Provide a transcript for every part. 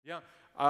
Bien.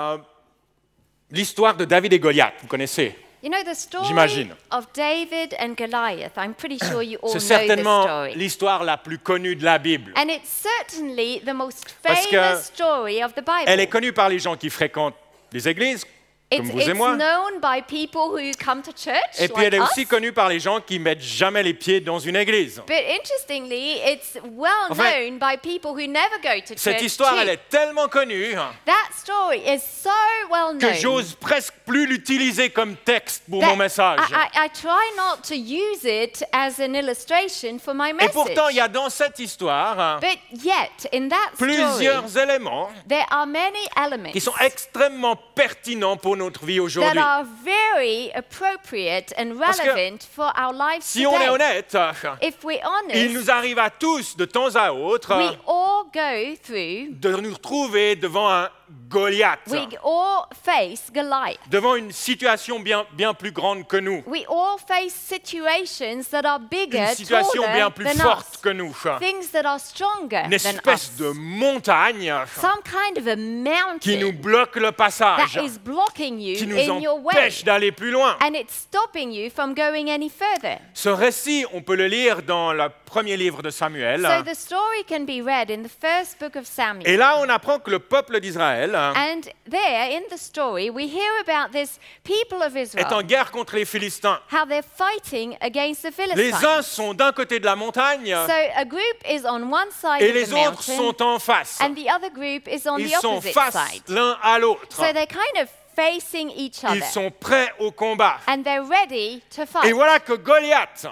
L'histoire de David et Goliath, vous connaissez? You know the story J'imagine. of David and Goliath. I'm pretty sure you all C'est know this certainement story. l'histoire la plus connue de la Bible. And it's certainly the most Parce que famous story of the Bible. Elle est connue par les gens qui fréquentent les églises, comme vous et moi. known by people who come to church, Et puis like elle est us. aussi connue par les gens qui mettent jamais les pieds dans une église. But interestingly, it's well En fait, known by people who never go to Cette church histoire, too. elle est tellement connue That story is so well que known. j'ose presque plus l'utiliser comme texte pour that mon message. I try not to use it as an illustration for my Et message. pourtant, il y a dans cette histoire But yet, in that story, plusieurs éléments there are many elements qui sont extrêmement pertinents pour notre vie that aujourd'hui. are very appropriate and Parce que relevant for our lives Si on est today. honnête, If we're honest, il nous arrive à tous de temps à autre we all go through, de nous retrouver devant un Goliath, we all face Goliath. devant une situation bien plus grande que nous, We all face situations that are bigger, une situation taller bien plus than forte us. que nous, Things that are stronger une than espèce us. de montagne Some kind of a qui nous mountain bloque le passage, that is blocking you qui nous in your way. empêche d'aller plus loin. And it's stopping you from going any further. Ce récit, on peut le lire dans le premier livre de Samuel. So the story can be read in the first book of Samuel. Et là, on apprend que le peuple d'Israël And there, in the story, we hear about this people of est en Israel, guerre contre les Philistins. how they're fighting against the Les Philistines. uns sont d'un côté de la montagne So a group is on one side et of les the autres mountain, sont en face. and the other group is on Ils the sont opposite face side. l'un à l'autre. So they're kind of facing each other, Ils sont prêts au combat. and they're ready to Et fight. voilà que Goliath,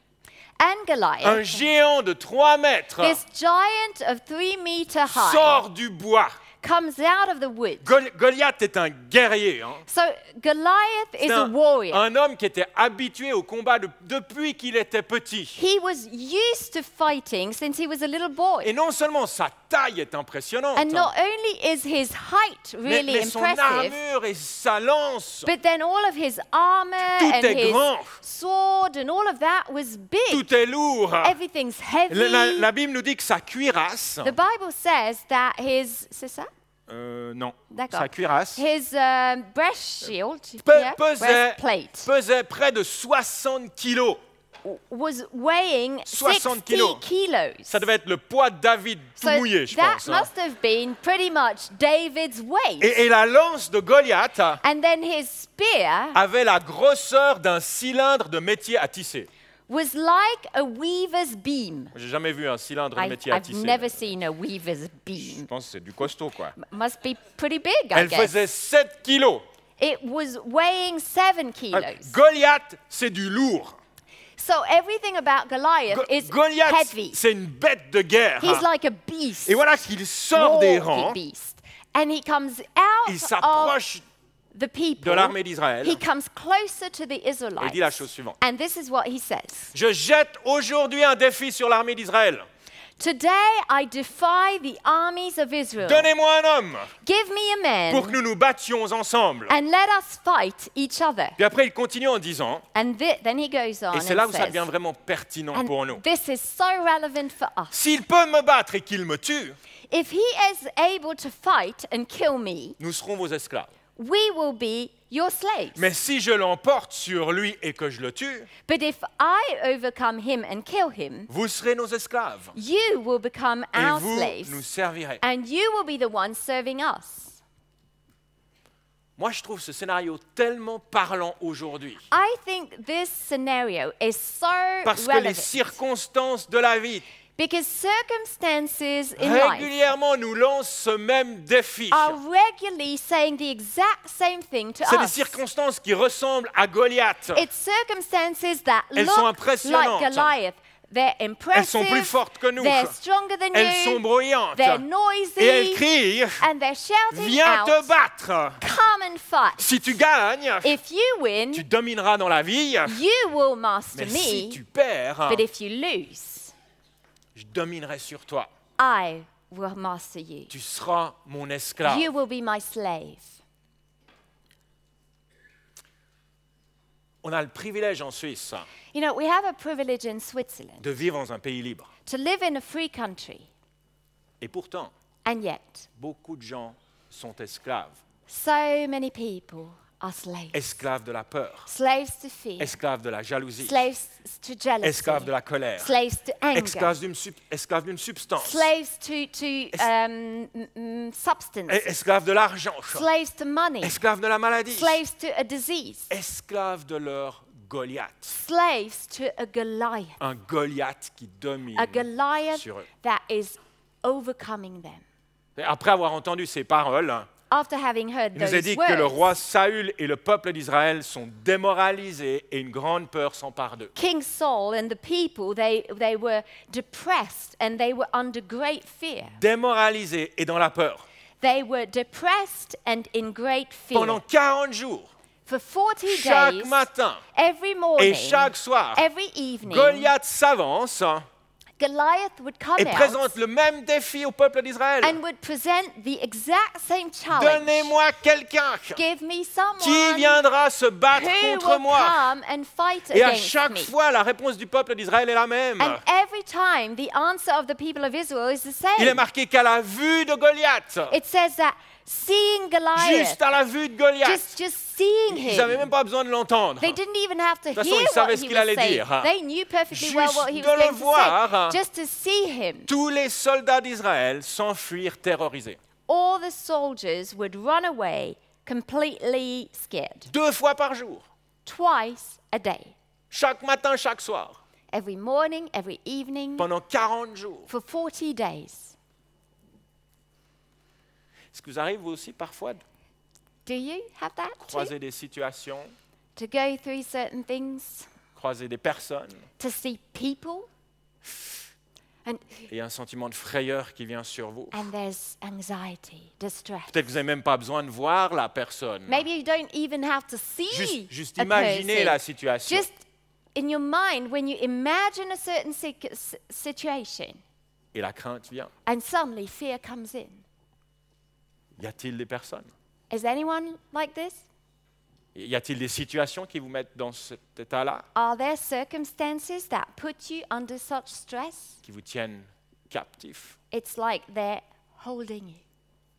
And un Goliath, géant de 3 mètres, this giant of 3 meters high, sort du bois. comes out of the woods. Goliath est un guerrier. So Goliath is C'est a warrior. un homme qui était habitué au combat depuis qu'il était petit. He was used to fighting since he was a little boy. Et non seulement sa taille est impressionnante, And not only is his height really mais son impressive, armure et sa lance, but then all of his armor Tout and est his grand. sword and all of that was big. tout est lourd. Everything's heavy. La Bible nous dit que sa cuirasse, The Bible says that c'est ça? non, D'accord. sa cuirasse His breast shield, breastplate, pesait près de 60 kilos. was weighing 60 60 kilos. Ça devait être le poids de David tout So mouillé, je that pense. hein. must have been pretty much David's weight. Et la lance de Goliath And then his spear avait la grosseur d'un cylindre de métier à tisser. was like a weaver's beam. J'ai jamais vu un cylindre de métier à I've tisser. never seen a weaver's Je beam. pense que c'est du costaud, quoi. Must be pretty big, I Elle guess. faisait 7 kilos. It was weighing 7 kilos. Goliath, c'est du lourd. So everything about Goliath is Goliath, heavy. c'est une bête de guerre. He's like a beast. Et voilà qu'il sort des rangs. Walking beast. And he comes out Il of s'approche the people. de l'armée d'Israël. He comes closer to the Et il dit la Israelites. chose suivante. And this is what he says. Je jette aujourd'hui un défi sur l'armée d'Israël. Today I defy the armies of Israel. Donnez-moi un homme Give me a pour que man nous nous battions ensemble. and let us fight each other. Puis après, il continue en disant, And then he goes on et c'est là and où ça devient says, vraiment pertinent pour nous. and this is so relevant for us. S'il peut me battre et qu'il me tue, If he is able to fight and kill me, nous serons vos esclaves. we will be your slaves. Mais si je l'emporte sur lui et que je le tue, But if I overcome him and kill him, vous serez nos esclaves. you will become Et our vous slaves, nous servirez. and you will be the one serving us. Moi, je trouve ce scénario tellement parlant aujourd'hui. I think this scenario is so Parce que les relevant circonstances de la vie because circumstances in life régulièrement nous lancent ce même défi. are regularly saying the exact same thing to C'est des us. circonstances qui ressemblent à Goliath. It's circumstances that Elles sont look impressionnantes. like Goliath. They're Elles sont plus impressive, fortes que nous. they're stronger than Elles sont you, bruyantes. they're Et elles noisy, crient, and they're shouting viens out, te battre. come and fight. Si tu gagnes, If you win, tu domineras dans la vie. you will master Mais si me, tu perds, but if you lose, je dominerai sur toi. I will master you. Tu seras mon esclave. You will be my slave. On a le privilège en Suisse You know, we have a privilege in Switzerland de vivre dans un pays libre. to live in a free country, Et pourtant, and yet beaucoup de gens sont esclaves. So many people are slaves. Esclaves de la peur, Slaves to fear. esclaves de la jalousie, Slaves to jealousy. esclaves de la colère, Slaves to anger. esclaves d'une substance, Slaves to substance. esclaves de l'argent, Slaves to money. esclaves de la maladie, Slaves to a disease. esclaves de leur Goliath. Slaves to a Goliath. Un Goliath qui domine A Goliath sur eux. that is overcoming them. Et après avoir entendu ces paroles, After having heard il nous those est dit que le words, roi Saül et le peuple d'Israël sont démoralisés et une grande peur s'empare d'eux. King Saul and the people, they were depressed and they were under great fear. Démoralisés et dans la peur. They were depressed and in great fear. Pendant 40 jours, For 40 chaque days, matin every morning, et chaque soir, every evening, Goliath s'avance Goliath would come et out présente le même défi au peuple d'Israël. and would present the exact same challenge. Donnez-moi quelqu'un Give me qui someone viendra se battre who contre will moi. come and fight Et à against chaque me. fois, la réponse du peuple d'Israël est la même. And every time, the answer of the people of Israel is the Il est same. marqué qu'à la vue de Goliath, It says that seeing Goliath, juste à la vue de Goliath, just seeing ils n'avaient him, même pas besoin de l'entendre. they didn't even have to De toute façon, hear ils savaient what ce he qu'il was allait saying. dire. They knew perfectly well what he Juste was de le going to voir, say. Just to see him, tous les soldats d'Israël s'enfuirent terrorisés. all the soldiers would run away completely scared. 2 fois par jour, Twice a day. chaque matin, chaque soir, Every morning, every evening, pendant 40 jours. for 40 days. Est-ce que vous arrivez vous aussi parfois de Do you have that too? croiser des situations, To go through certain things, croiser des personnes to see people, and et un sentiment de frayeur qui vient sur vous? there's anxiety, distress. Peut-être que vous n'avez même pas besoin de voir la personne. Maybe you don't even have to see Juste a imaginer person. la situation. Just in your mind, when you imagine a certain situation, Et la crainte vient. and suddenly fear comes in. Y a-t-il des personnes? Is anyone like this? Y a-t-il des situations qui vous mettent dans cet état-là, Are there circumstances that put you under such stress? qui vous tiennent captifs? It's like they're holding you.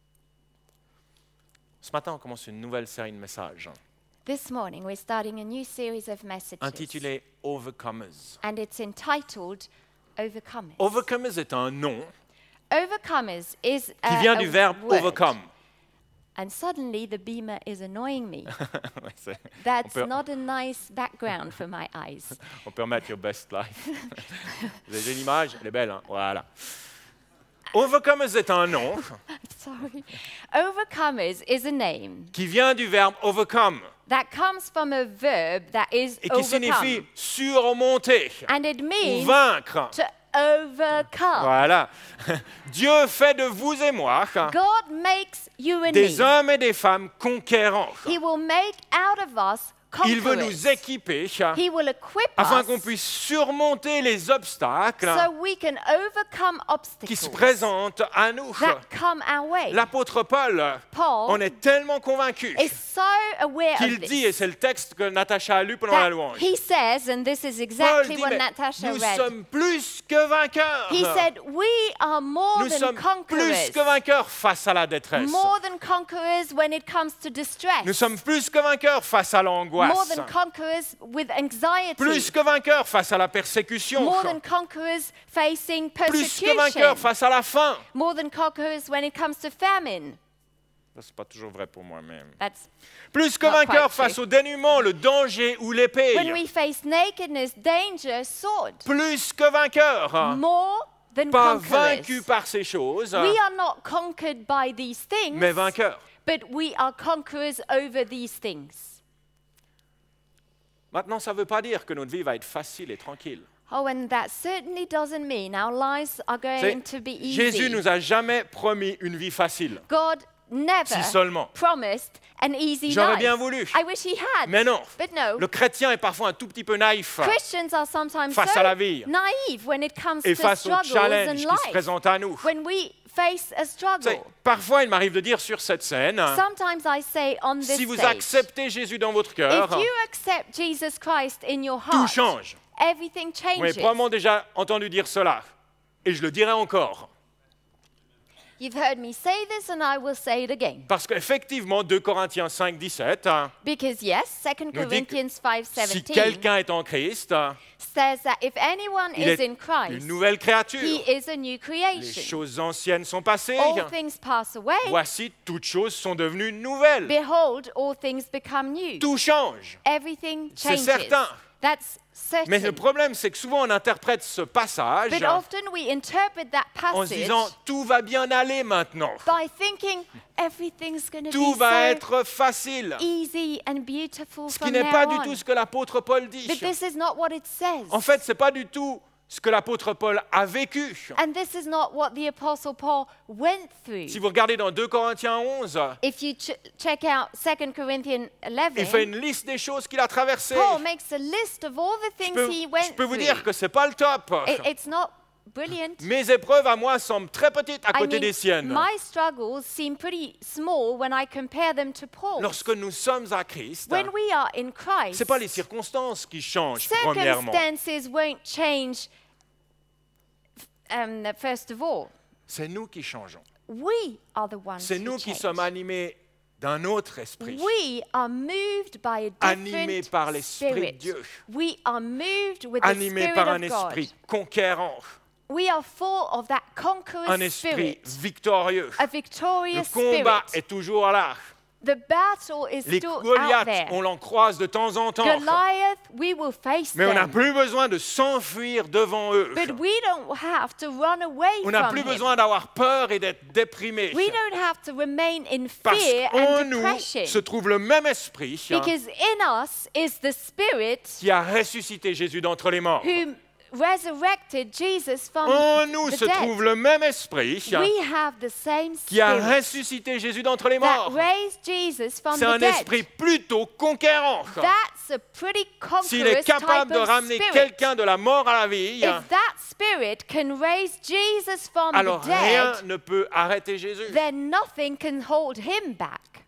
Ce matin, on commence une nouvelle série de messages This morning, we're starting a new series of messages, intitulée Overcomers. and it's entitled Overcomers. Overcomers est un nom Overcomers is qui vient a du verbe word. overcome. And suddenly the beamer is annoying me. Ouais, c'est- That's peut- not a nice background for my eyes. on peut remettre your best life. Vous avez une image? Elle est belle, hein? Voilà. Overcomers est un nom Sorry. Overcomers is a name qui vient du verbe overcome that comes from a verb that is et qui signifie overcome. surmonter And it ou means vaincre. to overcome. Voilà. Dieu fait de vous et moi God makes you and des me. hommes et des femmes conquérants. He will make out of us Il veut conquerors. nous équiper He will equip afin us qu'on puisse surmonter les obstacles so we can overcome qui se obstacles présentent à nous. that come our way. L'apôtre Paul Paul en est tellement convaincu is so aware qu'il of dit, et this c'est le texte que Natacha a lu pendant la that louange, he says, and this is Paul exactly dit, what mais Natasha nous read. sommes plus que vainqueurs. He said, we are more Nous than sommes plus conquerors. que vainqueurs face à la détresse. More than conquerors when it comes to distress. Nous sommes plus que vainqueurs face à More l'angoisse. than conquerors with anxiety. Plus que vainqueurs face à la persécution. More than conquerors facing Plus que persecution. vainqueurs face à la faim. More than conquerors when it comes to famine. Ça, c'est pas toujours vrai pour moi-même. That's Plus que Not quite vainqueurs true. face au dénuement, le danger ou l'épée. when we face nakedness, danger, sword. Plus que vainqueurs. More than Pas conquerors. vaincus par ces choses, We are not conquered by these things, mais vainqueurs. but we are conquerors over these things. Maintenant, ça ne veut pas dire que notre vie va être facile et tranquille. Oh, and that certainly doesn't mean our lives are going C'est- to be easy. Jésus nous a jamais promis une vie facile. God never Si seulement. promised an easy J'aurais life. bien voulu. I wish he had. Mais non. But no. Le chrétien est parfois un tout petit peu naïf Christians are sometimes face so à la vie naive when it comes et to face aux struggles challenges in qui se life. présentent à nous. When we face a Tu sais, struggle, parfois, il m'arrive de dire sur cette scène, sometimes I say on this si vous stage, acceptez Jésus dans votre if cœur, you accept Jesus Christ in your tout heart, change. everything Vous avez changes. probablement déjà entendu dire cela, et je le dirai encore. You've heard me say this and I will say it again. Parce qu'effectivement, 2 Corinthiens 5, 17, Because yes, 2 nous dit que Corinthians si 5:17 quelqu'un est en Christ, says that if anyone il is est in Christ, une nouvelle créature. he is a new Les creation. choses anciennes sont passées. All things pass away. Voici, toutes choses sont devenues nouvelles. Behold, all things become new. Tout change. Everything C'est changes. certain. That's Mais le certain. problème, c'est que souvent on interprète ce passage But often we interpret that en se passage disant tout va bien aller maintenant. by thinking everything's going to Tout be va so être facile. easy and beautiful Ce qui from n'est now pas du on. tout ce que l'apôtre Paul dit. But this is not what it says. En fait, ce n'est pas du tout ce que l'apôtre Paul a vécu. And this is not what the Apostle Paul went through. Si vous regardez dans 2 Corinthiens 11, If you check out 2 Corinthians il fait 11, une liste des choses qu'il a traversées. Paul makes a list of all the things he Je went peux vous through. dire que ce n'est pas le top. It's not brilliant. Mes épreuves à moi semblent très petites à I côté mean, des siennes. my struggles seem pretty small when I compare them to Paul's. Lorsque nous sommes à Christ, When we are in ce Christ, n'est pas les circonstances qui changent, premièrement. circumstances won't change, first of all. C'est nous qui changeons. We are the ones C'est who nous qui change. sommes animés d'un autre esprit. We are moved by a Animés different par l'Esprit de spirit. Dieu. We are moved with the Animés Spirit par of un esprit God. conquérant, We are full of that conqueror un esprit spirit, victorieux. a Le victorious combat spirit. est toujours là. The battle is Les still out Goliaths, there. on l'en croise de temps en temps. Goliath, we will face Mais on n'a them. plus besoin de s'enfuir devant eux. But we don't have to run away On n'a from plus him. besoin d'avoir peur et d'être déprimé. We don't have to remain in Parce fear qu'en and nous depression. se trouve le même esprit Because in us is the Spirit qui a ressuscité Jésus d'entre les morts. who resurrected Jesus from En nous the se dead. trouve le même esprit We have the same qui a Spirit ressuscité Jésus d'entre les that morts. raised Jesus from C'est the un dead. esprit plutôt conquérant. That's a pretty S'il est conquerous capable type de of ramener spirit. quelqu'un de la mort à la vie, If that spirit can raise Jesus from alors the rien dead, ne peut arrêter Jésus. then nothing can hold him back.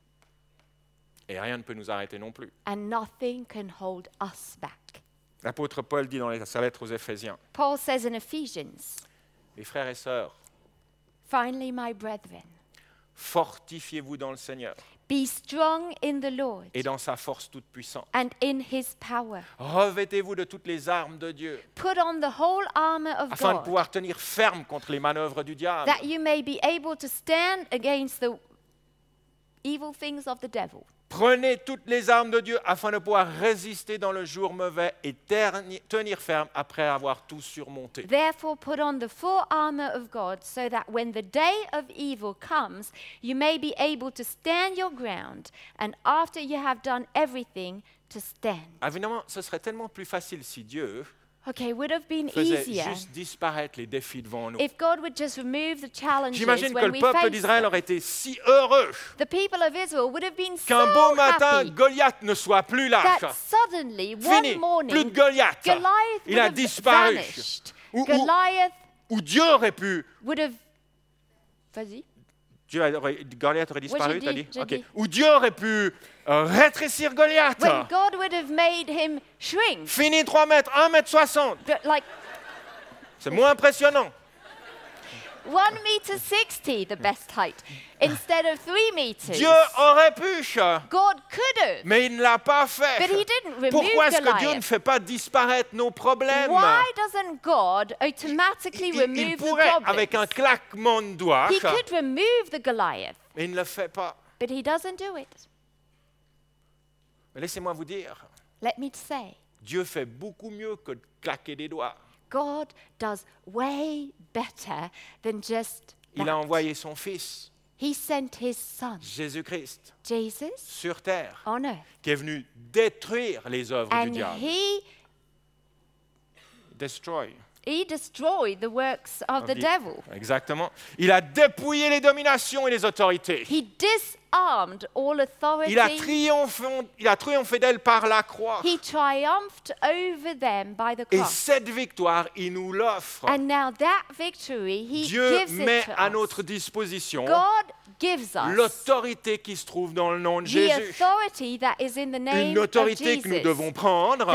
Et rien ne peut nous arrêter non plus. And nothing can hold us back. L'apôtre Paul dit dans sa lettre aux Éphésiens, Paul says in Ephesians, les frères et sœurs, finally, my brethren, fortifiez-vous dans le Seigneur be strong in the Lord et dans sa force toute puissante. and in his power. Revêtez-vous de toutes les armes de Dieu Put on the whole armor of afin de God, pouvoir tenir ferme contre les manœuvres du diable. that you may be able to stand against the evil things of the devil. Prenez toutes les armes de Dieu afin de pouvoir résister dans le jour mauvais et tenir ferme après avoir tout surmonté. Therefore, put on the full armor of God, so that when the day of evil comes, you may be able to stand your ground, and after you have done everything, to stand. Évidemment, ce serait tellement plus facile si Dieu Okay, would have been faisait easier juste disparaître les défis devant nous. if God would just remove the challenges J'imagine que when le we peuple face d'Israël them. aurait été si heureux The people of Israel would have been qu'un so beau matin, happy Goliath ne soit plus là. that suddenly, Fini, one plus de morning, Goliath. Goliath Il would a have disparu. vanished. Ou- Goliath Où Dieu aurait pu, would have... Vas-y. Goliath aurait disparu, j'ai t'as dit, dit? j'ai Ok. dit. Où Dieu aurait pu rétrécir Goliath. When God would have made him shrink. Fini 3 mètres, 1 mètre 60. But like C'est moins impressionnant. 1.60 m, the best height, instead of 3 meters. Dieu aurait pu, God could have, mais il ne l'a pas fait. but he didn't remove Pourquoi est-ce que Dieu ne Goliath. fait pas disparaître nos problèmes? Why doesn't God automatically Il remove the pourrait, problem? avec un claquement de doigts, He could remove the Goliath, mais il ne le fait pas. but he doesn't do it. Mais laissez-moi vous dire, Let me say, Dieu fait beaucoup mieux que de claquer des doigts. God does way better than just Il a that. envoyé son Fils, He sent his son, Jésus-Christ, Jesus, sur terre, on earth. qui est venu détruire les œuvres du And diable. Destroy. he destroyed the works of the devil. Exactement. Il a dépouillé les dominations et les autorités. He disarmed all authority. Il a triomphé d'elles par la croix. He triumphed over them by the Et cross. cette victoire, il nous l'offre. And now that victory, he Dieu gives met it to à us. notre disposition God gives us l'autorité qui se trouve dans le nom de the Jésus. authority that is in the name Une autorité of que nous Jesus. devons prendre That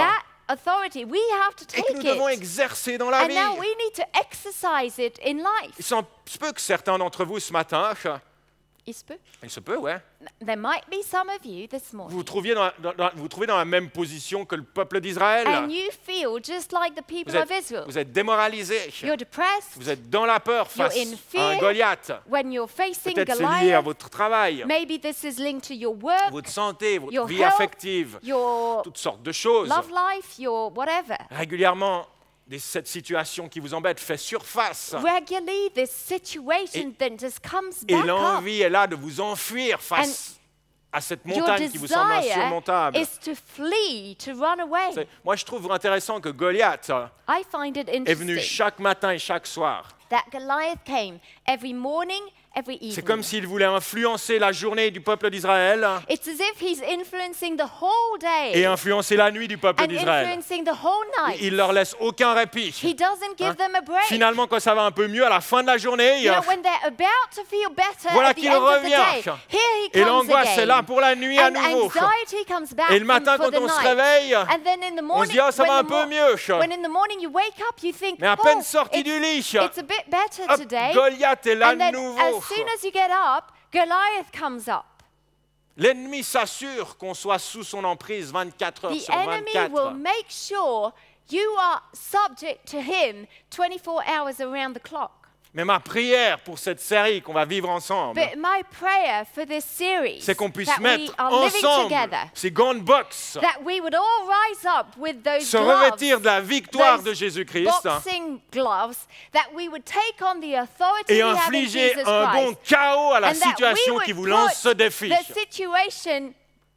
authority, we have to et que take nous devons it. exercer dans la And vie. now we need to exercise it in life. Il se peut que certains d'entre vous ce matin, Il se peut. il se peut, ouais, There might be some of you this vous morning. vous trouvez dans la même position que le peuple d'Israël. And you feel just like the people of Israel. Vous êtes démoralisés. You're depressed Vous êtes dans la peur face You're in à un fear. Goliath. when you're facing Peut-être c'est lié à Goliath. votre travail, Maybe this is linked to your work, votre santé, votre your vie health, affective, your toutes sortes de choses. love life, your whatever. Régulièrement, cette situation qui vous embête fait surface. Regularly, this situation then just comes Et back up. l'envie est là de vous enfuir face à cette Your montagne qui vous semble desire insurmontable. is to flee, to run away. Moi, je trouve intéressant que Goliath I find it est venu interesting chaque matin et chaque soir. that Goliath came every morning, every C'est evening. comme s'il voulait influencer la journée du peuple d'Israël It's as if he's influencing the whole day et influencer la nuit du peuple and d'Israël. influencing the whole night. Il leur laisse aucun répit. He doesn't give them a break. Finalement, quand ça va un peu mieux à la fin de la journée, You know, when they're about to feel better voilà at the qu'il end of the revient. day, here he Et comes l'angoisse est là again. pour la nuit à And nouveau. anxiety comes back Et le matin, for quand the on se night. réveille, And then in the on morning, se dit, ah, ça when va un the peu mieux. when in the morning you wake up, you think, Mais à peine oh, sorti it's, du lit, it's a bit better hop, today. Goliath est là And de then nouveau. as soon as you get up, Goliath comes up. L'ennemi s'assure qu'on soit sous son emprise 24 heures The sur enemy 24. will make sure you are subject to him 24 hours around the clock. Mais ma prière pour cette série qu'on va vivre ensemble, But my prayer for this series c'est qu'on puisse that we mettre are living ensemble together, ces gants de boxe, that we would all rise up with those se gloves, revêtir de la victoire de those Jésus-Christ boxing gloves, that we would take on the authority et we have in infliger Jesus un bon Christ, chaos à la and that we situation would qui vous put lance ce défi. the situation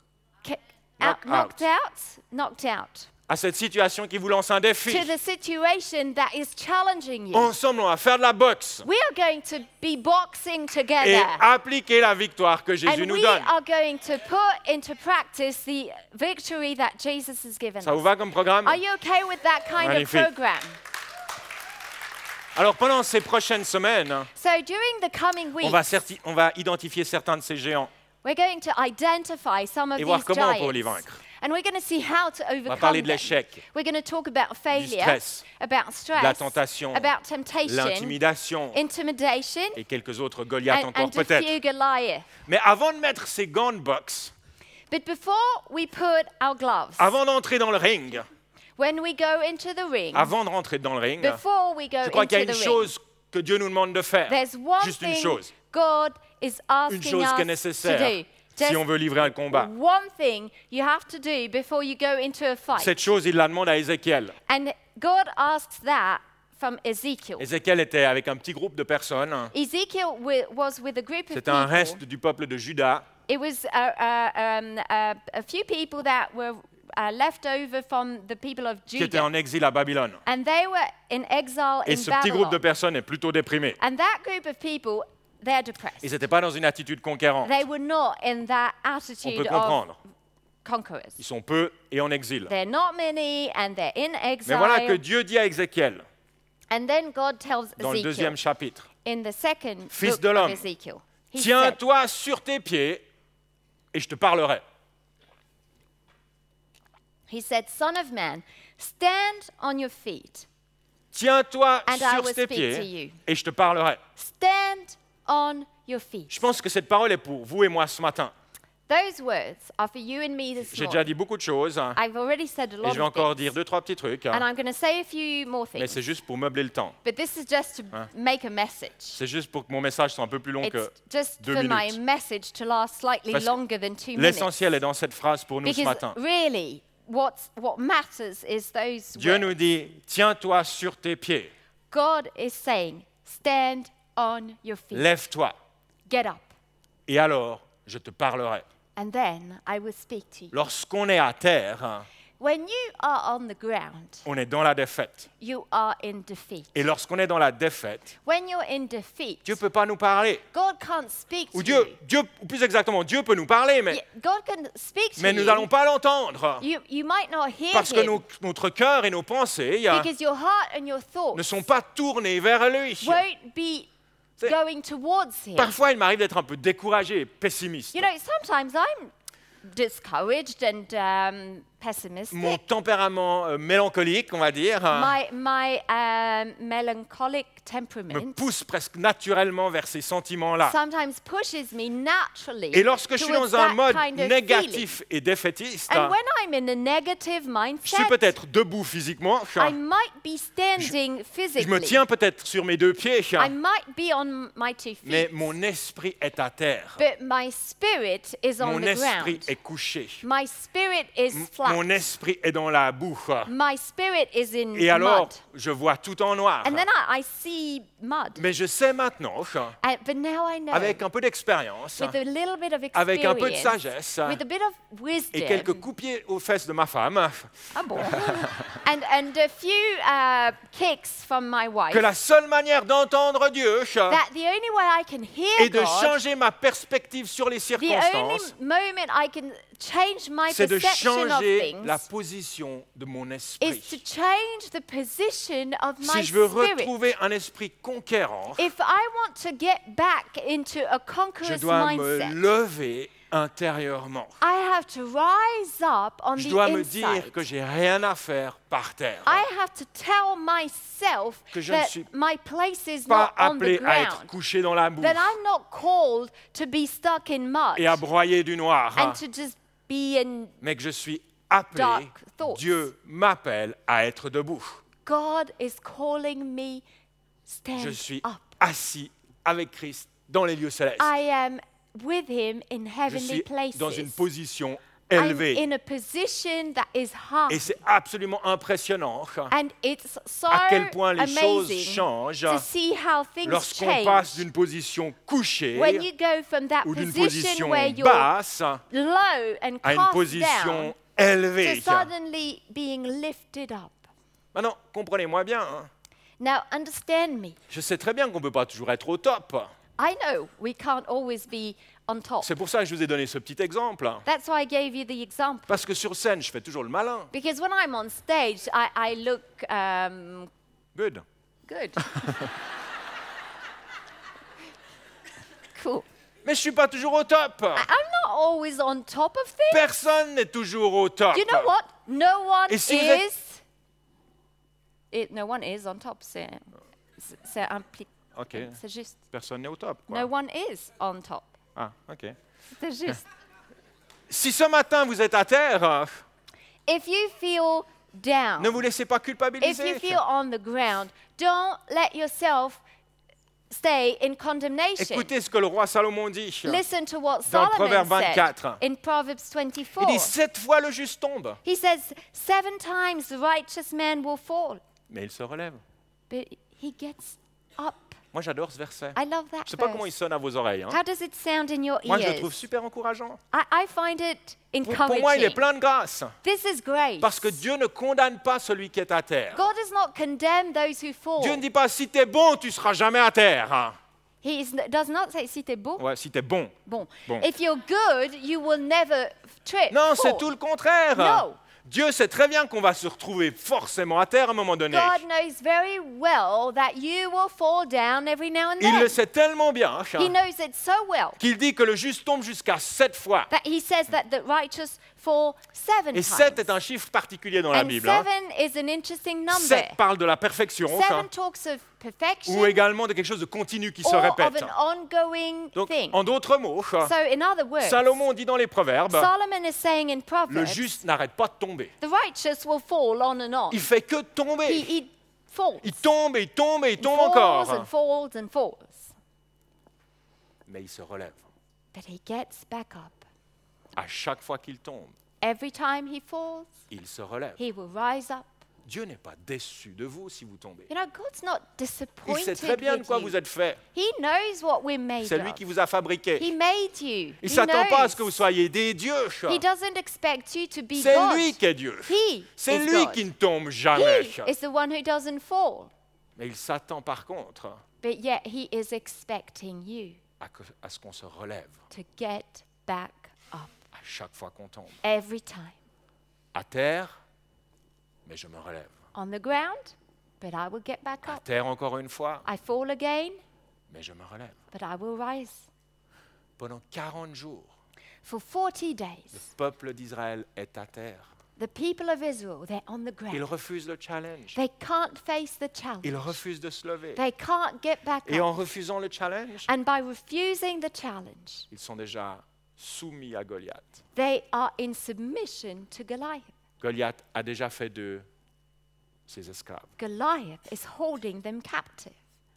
knocked out À cette situation qui vous lance un défi. to the situation that is challenging you. Ensemble, on va faire de la boxe We are going to be boxing et together. appliquer la victoire que Jésus And nous we donne. are going to put into practice the victory that Jesus has given Ça vous us. va comme programme? Are you okay with that kind Magnifique. of program? Alors pendant ces prochaines semaines, So during the coming on va, weeks, on va identifier certains de ces géants we're going to identify some of et voir these comment on peut les giants. vaincre. And we're going to see how to On va overcome parler de them. l'échec, We're going to talk about failure, stress, about stress, de la tentation, about temptation, l'intimidation intimidation, et quelques autres Goliaths encore and a peut-être. few Goliath. Mais avant de mettre ces gants de boxe, But before we put our gloves, avant d'entrer dans le ring, when we go into the ring, avant de rentrer dans le ring, before we go je crois qu'il y a into une the chose que Dieu nous demande de faire. ring, there's one Juste une thing chose. God is Une asking chose qui est us nécessaire to do. si Just on veut livrer un combat. one thing you have to do before you go into a fight. Cette chose, il la demande à Ézéchiel. And God asks that from Ezekiel. Ézéchiel était avec un petit groupe de personnes. Ezekiel was with a group of C'était un people. reste du peuple de Juda. It was a few people that were left over from the people of Qui était Judah. en exil à Babylone. And they were in exile Et in ce petit groupe de Babylon. personnes est plutôt déprimé. And that group of people, they're depressed. Ils n'étaient pas dans une attitude conquérante. They were not in that On attitude peut of comprendre. conquerors. Ils sont peu et en exil. They're not many and they're in Mais exile. voilà que Dieu dit à Ézéchiel, And then God tells dans le Ezekiel deuxième chapitre, in the second Fils book de of l'homme, Ezekiel, he said, tiens-toi sur tes pieds et je te parlerai. he said, Son of man, stand on your feet. Tiens-toi And I sur will tes speak to you. pieds et je te parlerai. Stand on your feet. Je pense que cette parole est pour vous et moi ce matin. Those words are for you and me this J'ai déjà morning. dit beaucoup de choses I've already said a et lot je vais of encore things. dire 2-3 petits trucs, And I'm going to say a few more mais things. c'est juste pour meubler le temps. But this is just to make a message. C'est juste pour que mon message soit un peu plus long que It's just 2 for my minutes. message to last slightly Parce que longer than 2 minutes. L'essentiel est dans cette phrase pour nous ce Because matin. really, what matters is those Dieu words. nous dit, tiens-toi sur tes pieds, God is saying, stand on your feet. lève-toi, Get up. et alors je te parlerai. And then I will speak to you. Lorsqu'on est à terre, When you are on the ground, on est dans la défaite. you are in defeat. Et lorsqu'on est dans la défaite, When you're in defeat, Dieu ne peut pas nous parler. God can't speak Ou to you. ou plus exactement, Dieu peut nous parler, mais God can speak to nous you. n'allons pas l'entendre. You might not hear Parce que him notre cœur et nos pensées because your heart and your ne thoughts sont pas tournés vers lui. won't be C'est- going towards him. Parfois, il m'arrive d'être un peu découragé et pessimiste. You know, sometimes I'm discouraged and pessimistic. tempérament mélancolique, on va dire, My melancholic me temperament pousse presque naturellement vers ces sentiments-là. sometimes pushes me naturally Et lorsque je suis towards dans un that mode kind of négatif et défaitiste, feeling. And when I'm in a negative je suis mindset, peut-être debout physiquement, I might be standing je me physically. tiens peut-être sur mes deux pieds, I might be on my 2 feet. mais mon esprit est à terre. But my spirit is on Mon the esprit ground. est couché. My spirit is flat. Mon esprit est dans la boue. My spirit is in Et alors, mud. je vois tout en noir. And then I see mud. Mais je sais maintenant, But now I know, avec un peu d'expérience, with a little bit of avec un peu de experience, sagesse with a bit of wisdom, et quelques coups de pied aux fesses de ma femme, Ah bon. and a few kicks from my wife, que la seule manière d'entendre Dieu that the only way I can hear et de God, changer ma perspective sur les the only circonstances, moment I can change my c'est de perception of changer things la position de mon is esprit. to change the position of my Si je veux spirit. retrouver un esprit conquérant, If I want to get back into a je conqueror's dois mindset, me lever intérieurement. I have to rise up on Je the dois me inside. dire que j'ai rien à faire par terre. I have to tell myself Que je ne that suis my place is Pas not on the appelé à être ground, couché dans la boue that I'm not called to be stuck in mud et à broyer du noir, and to just be in. mais que je suis appelé, Dark thoughts. Dieu m'appelle à être debout. God is calling me, stand Je suis up. assis avec Christ dans les lieux célestes. I am with him in Je heavenly suis places. dans une position I'm élevée. in a position that is high. Et c'est absolument impressionnant And it's so à quel point les choses amazing changent to see how things lorsqu'on passe change d'une position couchée when you go from that ou d'une position position where you're basse low and à une cast position down élevée. to suddenly being lifted up. Maintenant, comprenez-moi bien. Now, understand me. Je sais très bien qu'on ne peut pas toujours être au top. I know we can't always be on top. C'est pour ça que je vous ai donné ce petit exemple. That's why I gave you the example. Parce que sur scène, je fais toujours le malin. Because when I'm on stage, I look Good. good. Cool. Mais je ne suis pas toujours au top. I'm not always on top of things. Personne n'est toujours au top. You know what? No one Et si vous is. êtes- No one is on top. C'est impliqué. OK. C'est juste. Personne n'est au top. Quoi. No one is on top. Ah, OK. C'est juste. Si ce matin vous êtes à terre, If you feel down, ne vous laissez pas if you culpabiliser. feel on the ground, don't let yourself stay in condemnation. Écoutez ce que le roi Salomon dit. Listen to what Dans le Solomon Proverbe said 24. in Proverbs Il 24. dit 7 fois le juste tombe, He says, 7 times the righteous man will fall, mais il se relève. but he gets up. Moi, j'adore ce verset. I love that Je ne sais pas comment il verse. sonne à vos oreilles. How does it sound in your Moi, je le ears? trouve super encourageant. I find it Pour moi, il est encouraging. plein de grâce. This is grace. Parce que Dieu ne condamne pas celui qui est à terre. God does not condemn those who fall. Dieu ne dit pas si tu es bon, tu ne seras jamais à terre. Hein. Does not say si t'es beau. Ouais, si tu es bon. Bon. Bon. If you're good, you will never trip. Non, c'est fall. tout le contraire. No. Dieu sait très bien qu'on va se retrouver forcément à terre à un moment donné. God knows very well that you will fall down every now and Il then. le sait tellement bien He knows it so well qu'il dit que le juste tombe jusqu'à 7 fois. that he says that the righteous fall 7 Et times. 7 est un chiffre particulier dans la And Bible. Hein. 7 is an interesting number. 7 parle de la perfection, 7 talks of perfection ou également de quelque chose de continu qui se or répète. of an ongoing Donc, thing. en d'autres mots, So in other words, Salomon dit dans les Proverbes, Solomon is saying in le Proverbs, juste n'arrête pas de tomber. the righteous will fall on and on. Il fait que tomber. He falls. Il tombe et il tombe et il tombe falls encore. and falls and falls. Mais il se relève. But he gets back up. À chaque fois qu'il tombe, Every time he falls, il se relève. he will rise up. Dieu n'est pas déçu de vous si vous tombez. You know, God's not Il disappointed sait très bien de with quoi you. vous êtes fait. He knows what we're made C'est lui of. qui vous a fabriqué. He made you. Il ne He s'attend pas à ce que knows. vous soyez des dieux. He doesn't expect you to be C'est God. lui qui est Dieu. He C'est is lui God. qui ne tombe jamais. He is the one who doesn't fall. Mais il s'attend par contre But yet he is expecting you à ce qu'on se relève to get back up à chaque fois qu'on tombe. every time. À terre, mais je me relève. On the ground, but I will get back À up. terre encore une fois, I fall again, mais je me relève. but I will rise. Pendant 40 jours, For 40 le days, peuple d'Israël est à terre. The people of Israel, they're on the Ils ground. refusent le challenge. They can't face the Ils challenge. refusent de se lever. They can't get back Et en up. refusant le challenge, And by refusing the challenge, ils sont déjà soumis à Goliath. they are in submission to Goliath. Goliath a déjà fait d'eux ses esclaves. Goliath is holding them captive.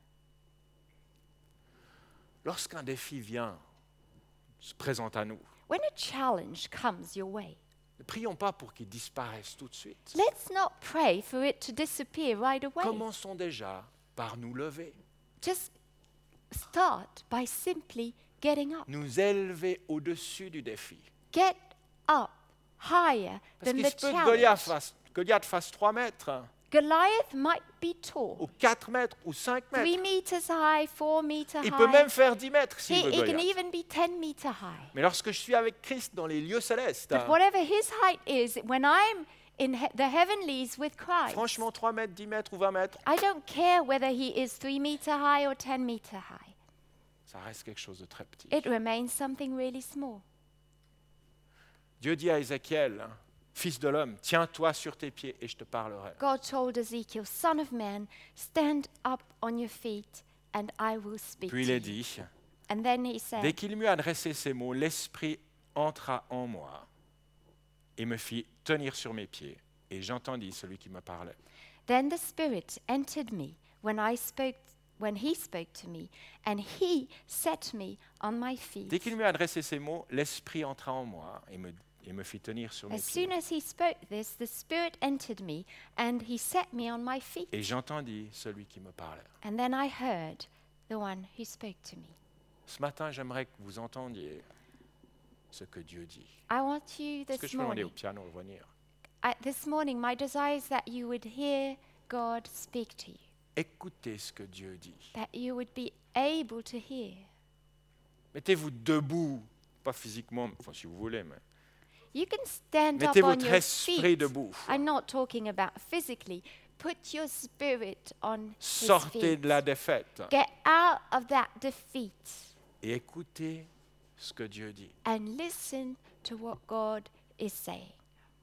Lorsqu'un défi vient, se présente à nous, When a challenge comes your way, ne prions pas pour qu'il disparaisse tout de suite. let's not pray for it to disappear right away. Commençons déjà par nous lever, Just start by simply getting up. nous élever au-dessus du défi. Get up higher Parce than qu'il the se peut que challenge. Goliath fasse 3 mètres, Goliath might be tall, ou 4 mètres, ou 5 3 mètres. meters high, 4 meters Il peut high. même faire 10 mètres s'il veut He can Goliath. even be 10 meter high. Mais lorsque je suis avec Christ dans les lieux célestes, But whatever his height is, when I'm in the heavenlies with Christ, franchement 3 mètres, 10 mètres ou 20 mètres, I don't care whether he is 3 meter high or 10 meter high. ça reste quelque chose de très petit. It remains something really small. Dieu dit à Ézéchiel, fils de l'homme, tiens-toi sur tes pieds et je te parlerai. God told Ezekiel, Son of man, stand up on your feet and I will speak Puis to il est you. dit, And then he dès said, qu'il m'eut adressé ces mots, l'Esprit entra en moi et me fit tenir sur mes pieds. Et j'entendis celui qui me parlait. Then the Spirit entered me when he spoke to me, and he set me on my feet. Dès qu'il m'eut adressé ces mots, l'Esprit entra en moi et me fit tenir sur mes As pieds. soon as he spoke this, the Spirit entered me, and he set me on my feet. Et j'entendis celui qui me parlait. And then I heard the one who spoke to me. Ce matin, j'aimerais que vous entendiez ce que Dieu dit. I want you Est-ce que this je peux demander au morning, piano de venir? this morning, my desire is that you would hear God speak to you, Écoutez ce que Dieu dit. that you would be able to hear. Mettez-vous debout, pas physiquement, enfin si vous voulez, mais You can stand up mettez on votre your esprit feet. debout. I'm not talking about physically. Put your spirit on his Sortez feet. de la défaite Get out of that defeat et écoutez ce que Dieu dit. and listen to what God is saying.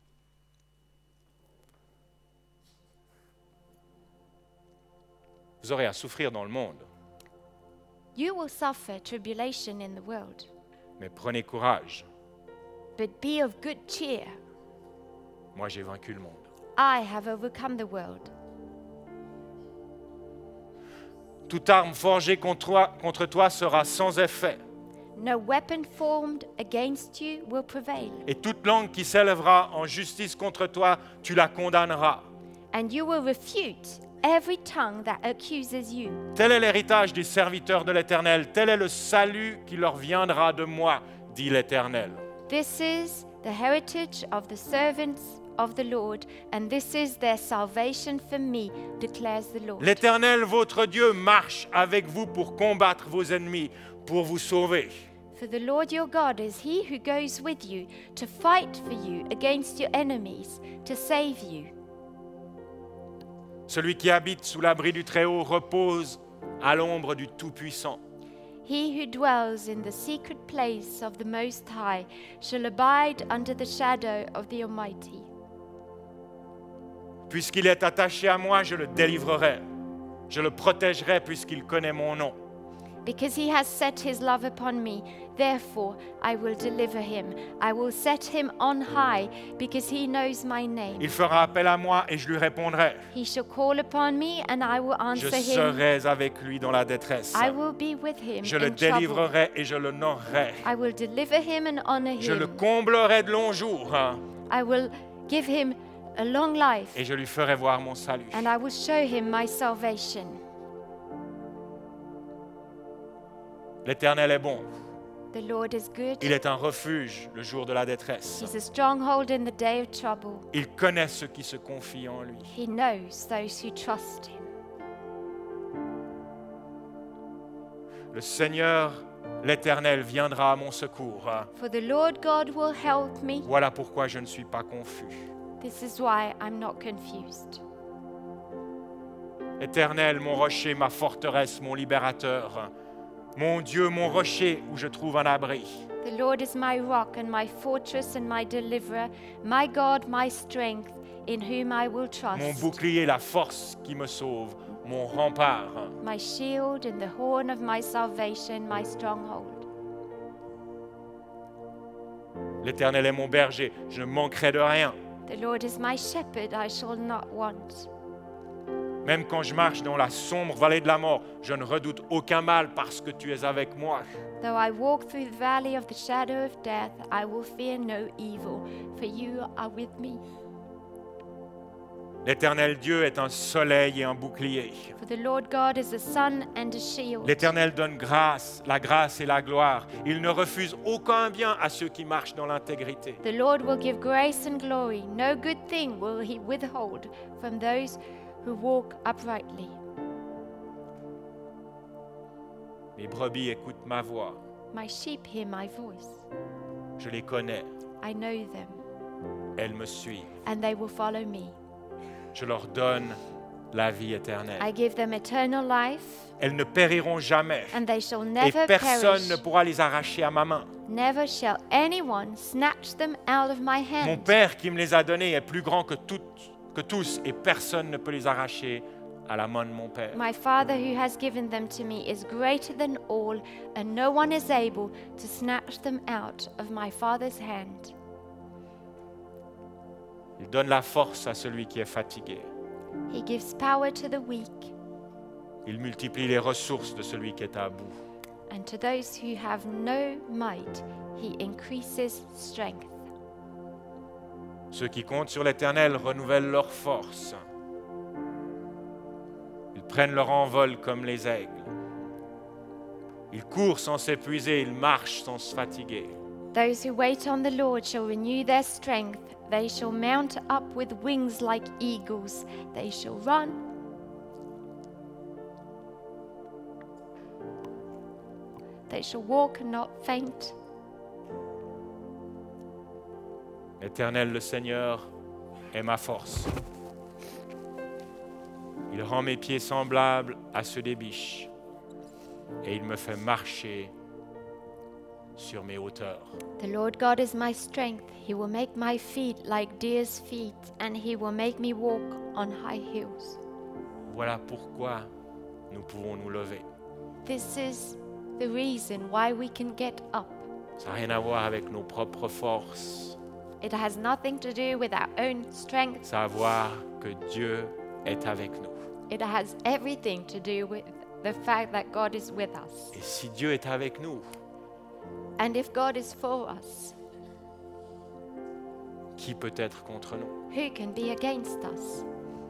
Vous aurez à souffrir dans le monde, You will suffer tribulation in the world, mais prenez courage. but be of good cheer. Moi, j'ai vaincu le monde. I have overcome the world. Toute arme forgée contre toi sera sans effet, No weapon formed against you will prevail, et toute langue qui s'élèvera en justice contre toi, tu la condamneras. and you will refute every tongue that accuses you. Tel est l'héritage des serviteurs de l'Éternel, tel est le salut qui leur viendra de moi, dit l'Éternel. This is the heritage of the servants of the Lord, and this is their salvation from me, declares the Lord. L'Éternel, votre Dieu, marche avec vous pour combattre vos ennemis, pour vous sauver. For the Lord your God is he who goes with you to fight for you against your enemies, to save you. Celui qui habite sous l'abri du Très-Haut repose à l'ombre du Tout-Puissant. He who dwells in the secret place of the Most High shall abide under the shadow of the Almighty. Puisqu'il est attaché à moi, je le délivrerai. Je le protégerai puisqu'il connaît mon nom. Because he has set his love upon me, therefore I will deliver him. I will set him on high, because he knows my name. Il fera appel à moi et je lui répondrai. He shall call upon me, and I will Je answer him. serai avec lui dans la détresse. I will be with him Je le in trouble. délivrerai et je l'honorerai. I will deliver him and honor Je le him. comblerai de longs jours I will give him a long life, et je lui ferai voir mon salut. and I will show him my salvation. L'Éternel est bon. The Lord is good. Il est un refuge le jour de la détresse. He's a stronghold in the day of trouble. Il connaît ceux qui se confient en lui. He knows those who trust him. Le Seigneur, l'Éternel, viendra à mon secours. For the Lord God will help me. Voilà pourquoi je ne suis pas confus. This is why I'm not confused. Éternel, mon rocher, ma forteresse, mon libérateur, mon Dieu, mon rocher où je trouve un abri. The Lord is my rock and my fortress and my deliverer, my God, my strength, in whom I will Mon trust. bouclier, la force qui me sauve, mon rempart. My shield and the horn of my salvation, my stronghold. L'Éternel est mon berger, je ne manquerai de rien. The Lord is my shepherd, I shall not want. Même quand je marche dans la sombre vallée de la mort, je ne redoute aucun mal parce que tu es avec moi. Though I walk through the valley of the shadow of death, I will fear no evil, for you are with me. L'Éternel Dieu est un soleil et un bouclier. For the Lord God is a sun and a shield. L'Éternel donne grâce et la gloire. Il ne refuse aucun bien à ceux qui marchent dans l'intégrité. The Lord will give grace and glory. No good thing will he withhold from those who walk uprightly. Mes brebis écoutent ma voix. My sheep hear my voice. Je les connais. I know them, Elles me suivent. and they will follow me. Je leur donne la vie éternelle. I give them eternal life, Elles ne périront jamais. and they shall Et never personne perish. ne pourra les arracher à ma main. Never shall anyone snatch them out of my Mon hand. Père qui me les a donnés est plus grand que tous, et personne ne peut les arracher à la main de mon Père. My Father who has given them to me is greater than all, and no one is able to snatch them out of my Father's hand. Il donne la force à celui qui est fatigué. He gives power to the weak, Il multiplie les ressources de celui qui est à bout. and to those who have no might, he increases strength. Ceux qui comptent sur l'Éternel renouvellent leur force. Ils prennent leur envol comme les aigles. Ils courent sans s'épuiser, ils marchent sans se fatiguer. Those who wait on the Lord shall renew their strength. They shall mount up with wings like eagles. They shall run They shall walk and not faint. L'Éternel, le Seigneur, est ma force. Il rend mes pieds semblables à ceux des biches et il me fait marcher sur mes hauteurs. The Lord God is my strength. He will make my feet like deer's feet, and he will make me walk on high hills. Voilà pourquoi nous pouvons nous lever. This is the reason why we can get up. Ça n'a rien à voir avec nos propres forces. It has nothing to do with our own strength. Ça a à voir que Dieu est avec nous. It has everything to do with the fact that God is with us. Et si Dieu est avec nous, And if God is for us, qui peut être contre nous? who can be against us?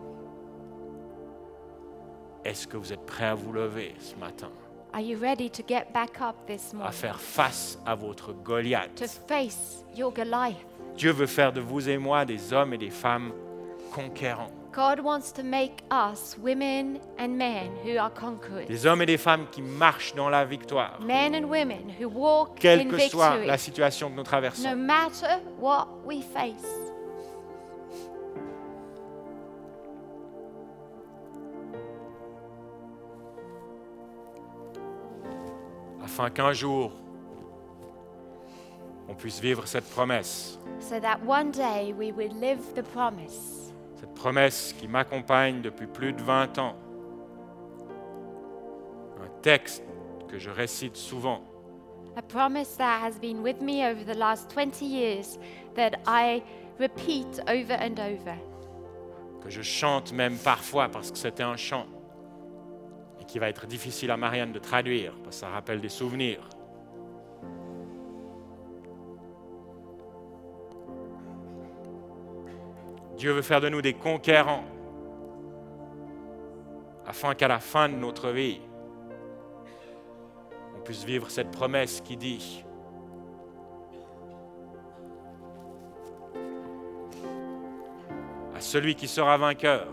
Est-ce que vous êtes prêts à vous lever ce matin, Are you ready to get back up this à morning, faire face à votre to Goliath? face your Goliath? Dieu veut faire de vous et moi des hommes et des femmes conquérants. God wants to make us women and men who are conquerors. Des hommes et des femmes qui marchent dans la victoire, Men and women who walk quelle in que soit victory, la situation que nous no traversons. matter what we face. Afin qu'un jour, on puisse vivre cette promesse. So that one day we would live the promise. Cette promesse qui m'accompagne depuis plus de 20 ans. Un texte que je récite souvent. A promise that has been with me over the last 20 years that I repeat over and over. Que je chante même parfois parce que c'était un chant. Et qui va être difficile à Marianne de traduire parce que ça rappelle des souvenirs. Dieu veut faire de nous des conquérants afin qu'à la fin de notre vie, on puisse vivre cette promesse qui dit à celui qui sera vainqueur,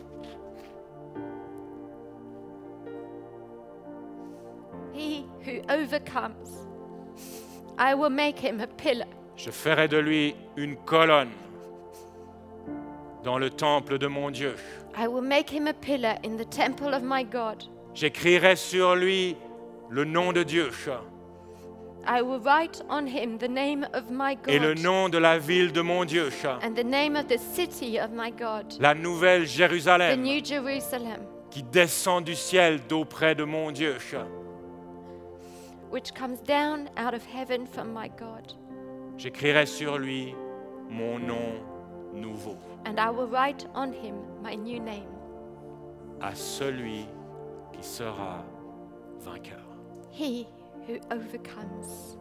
He who overcomes, I will make him a pillar. je ferai de lui une colonne dans le temple de mon Dieu. I will make him a pillar in the temple of my God. J'écrirai sur lui le nom de Dieu I will write on him the name of my et le God nom de la ville de mon Dieu, and the name of the city of my God, la nouvelle the Jérusalem new Jerusalem, qui descend du ciel d'auprès de mon Dieu. which comes down out of heaven from my God. J'écrirai sur lui mon nom nouveau, And I will write on him my new name, à celui qui sera vainqueur. he who overcomes.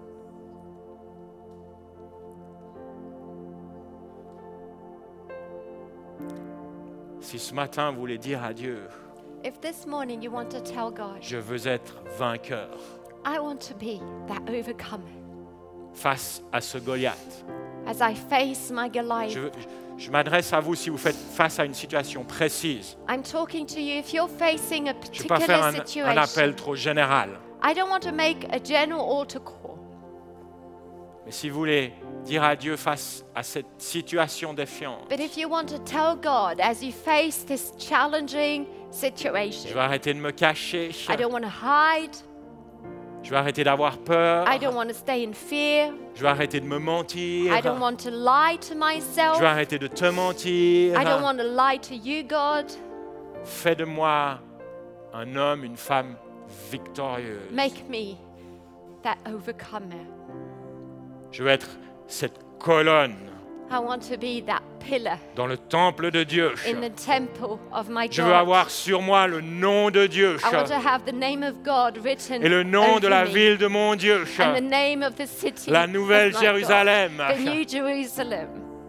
Si ce matin vous voulez dire à Dieu, If this morning you want to tell God, je veux être vainqueur I want to be that overcomer face à ce Goliath. as I face my Goliath. Je m'adresse à vous si vous faites face à une situation précise. I'm talking to you if you're facing a Je ne vais pas faire particular un appel situation. trop général. I don't want to make a general altar call. Mais si vous voulez dire à Dieu face à cette situation défiante, But if you want to tell God as you face this challenging je situation, vais arrêter de me cacher, I don't want to hide, je vais arrêter d'avoir peur, I don't want to stay in fear, je vais arrêter de me mentir, I don't want to lie to je myself, vais arrêter de te mentir. I don't want to lie to you, God. Fais de moi un homme, une femme victorieuse. Make me that overcomer. Je veux être cette colonne I want to be that pillar dans le temple de Dieu. in the temple of my Je veux God. avoir sur moi le nom de Dieu I want to have the name of God written et le nom de over la me, ville de mon Dieu, and the name of the city la of nouvelle my Jérusalem. God, the new Jerusalem.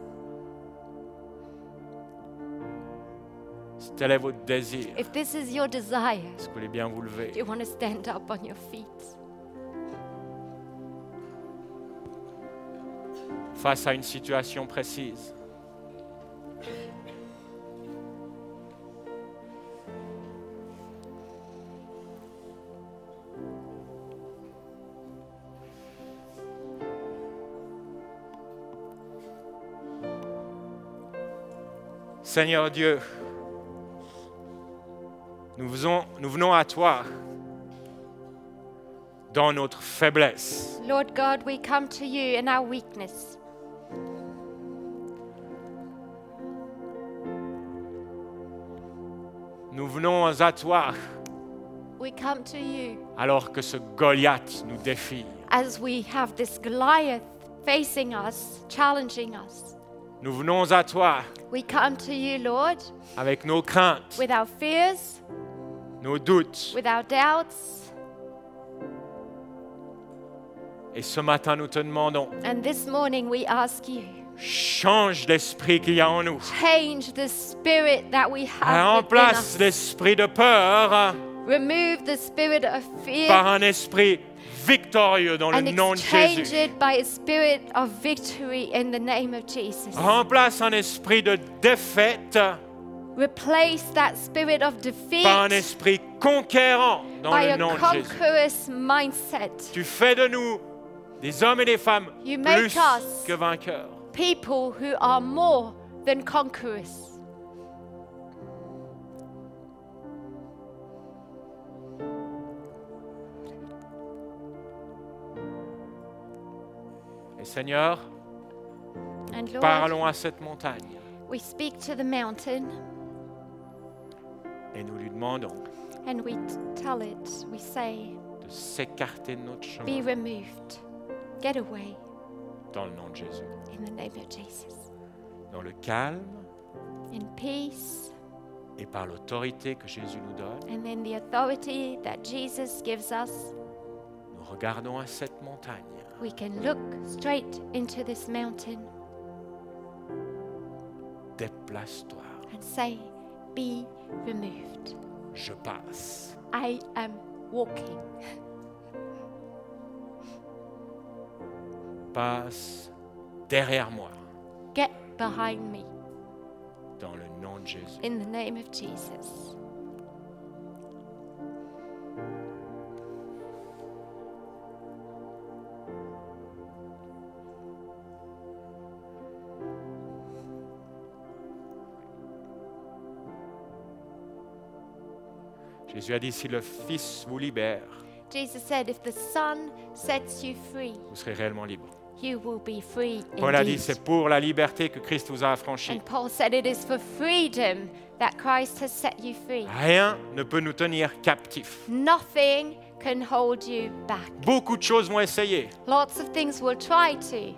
Si tel est votre désir, If this is your desire, est-ce que vous voulez bien vous lever? you want to stand up on your feet. Face à une situation précise. Seigneur Dieu, nous venons à toi dans notre faiblesse. Lord God, we come to you in our weakness. Nous venons à toi We come to you alors que ce Goliath nous défie. as we have this Goliath facing us, challenging us. Nous venons à toi We come to you, Lord, avec nos craintes, with our fears, nos doutes. with our doubts. Et ce matin, nous te demandons, And this morning we ask you, change l'esprit qu'il y a en nous. change the spirit that we have within Remplace us. l'esprit de peur Remove the spirit of fear par un esprit victorieux dans le and nom de exchange Jésus. it by a spirit of victory in the name of Jesus. Remplace un esprit de défaite Replace that spirit of par un defeat esprit conquérant dans by le a nom de Jésus. conqueror's mindset. Tu fais de nous des hommes et des femmes You make plus us que vainqueurs. people who are more than conquerors. Et Seigneur, And Lord, parlons à cette montagne we speak to the mountain et nous lui demandons and we tell it, we say, de s'écarter de notre be chemin removed, get away dans le nom de Jésus. in the name of Jesus. Dans le calme In peace et par l'autorité que Jésus nous donne, and in the authority that Jesus gives us, nous regardons à cette montagne we can look straight into this mountain déplace-toi, and say, be removed. je passe. I am walking. Passe derrière moi Get behind me dans le nom de Jésus. in the name of Jesus. Jésus a dit, si le Fils vous libère, Jesus said, if the Son sets you free, vous serez réellement libre. you will be free Paul a dit, indeed. c'est pour la liberté que Christ vous a affranchis. And Paul said it is for freedom that Christ has set you free. Rien ne peut nous tenir captifs. Nothing can hold you back. Beaucoup de choses vont essayer, Lots of things will try to,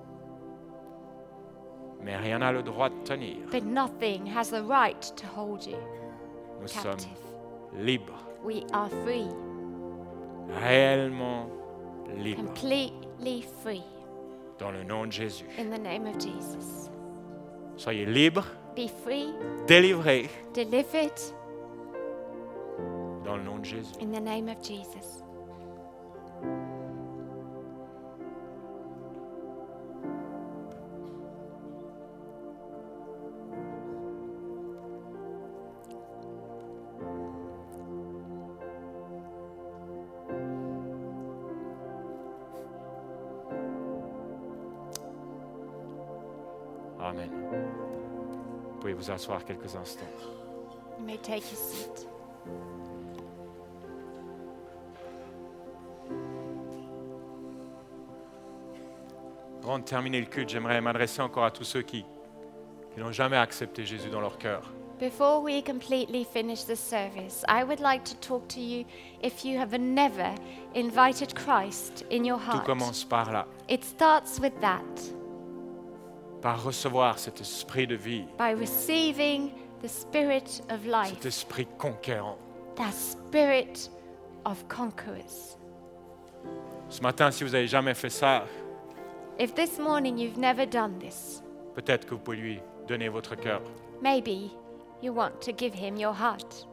mais rien n'a le droit de tenir. but nothing has the right to hold you Nous sommes captive. libres, We are free, réellement libres, completely free, dans le nom de Jésus. in the name of Jesus. Soyez libres, Be free, délivrés, delivered, dans le nom de Jésus. in the name of Jesus. Amen. Vous pouvez vous asseoir quelques instants. You may take your seat. Avant de terminer le culte, j'aimerais m'adresser encore à tous ceux qui n'ont jamais accepté Jésus dans leur cœur. Before we completely finish the service, I would like to talk to you if you have never invited Christ in your Tout heart. commence par là, It starts with that, par recevoir cet esprit de vie, by receiving the spirit of life, cet esprit conquérant. that spirit of conquerors. Ce matin, si vous n'avez jamais fait ça, If this morning you've never done this, peut-être que vous pouvez lui donner votre cœur. maybe you want to give him your heart.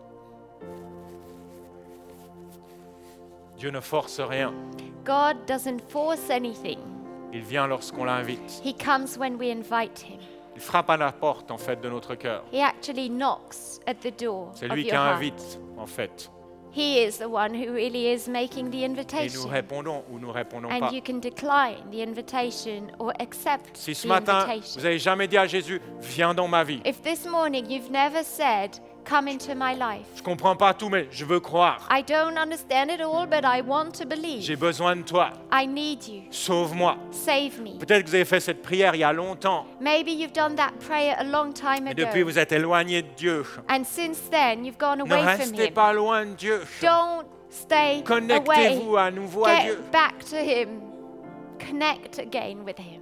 Dieu ne force rien. God doesn't force anything. Il vient lorsqu'on l'invite. He comes when we invite him. Il frappe à la porte, en fait, de notre cœur. He actually knocks at the door C'est of lui qui your heart. invite, en fait. He is the one who really is making the Et nous invitation. répondons ou nous répondons And pas. you can decline the invitation or accept Si ce the matin, invitation. vous n'avez jamais dit à Jésus, viens dans ma vie. If this morning you've never said, come into my life, Je ne comprends pas tout, mais je veux croire. I don't understand it all, but I want to believe. J'ai besoin de toi. I need you. Sauve-moi. Save me. Peut-être que vous avez fait cette prière il y a longtemps, Maybe you've done that prayer a long time mais ago. depuis vous êtes éloigné de Dieu. And since then, you've gone Ne away from restez him. pas loin de Dieu. Don't stay away. Connectez-vous à nouveau à Dieu. Get back to him. Connect again with him.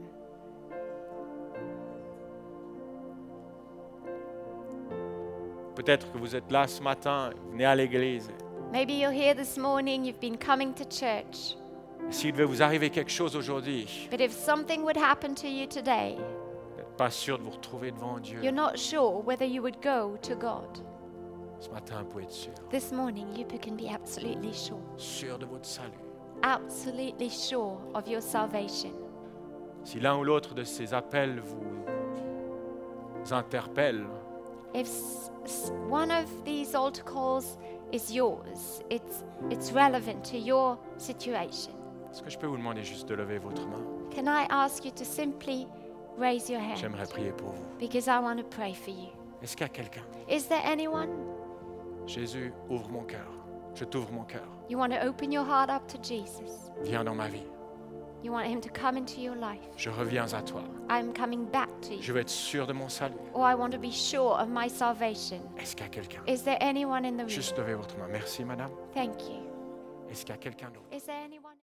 Peut-être que vous êtes là ce matin, vous venez à l'église. Maybe you're here this morning, you've been coming to church. S'il devait vous arriver quelque chose aujourd'hui, But if something would happen to you today, vous n'êtes pas sûr de vous retrouver devant Dieu. you're not sure whether you would go to God. Ce matin, vous pouvez être sûr. This morning, you can be absolutely sure. Sûr de votre salut. Absolutely sure of your salvation. Si l'un ou l'autre de ces appels vous interpelle, If one of these altar calls is yours, it's relevant to your situation. est-ce que je peux vous demander juste de lever votre main? Can I ask you to simply raise your hand? J'aimerais prier pour vous. Because I want to pray for you. Est-ce qu'il y a quelqu'un? Is there anyone? Jésus, ouvre mon cœur. Je t'ouvre mon cœur. You want to open your heart up to Jesus. Viens dans ma vie. You want him to come into your life. Je reviens à toi. I'm coming back to Je you. veux être sûr de mon salut. Or I want to be sure of my salvation. Est-ce qu'il y a quelqu'un? Is there anyone in the room? Juste levez votre main. Merci, madame. Thank you. Est-ce qu'il y a quelqu'un d'autre? Is there anyone?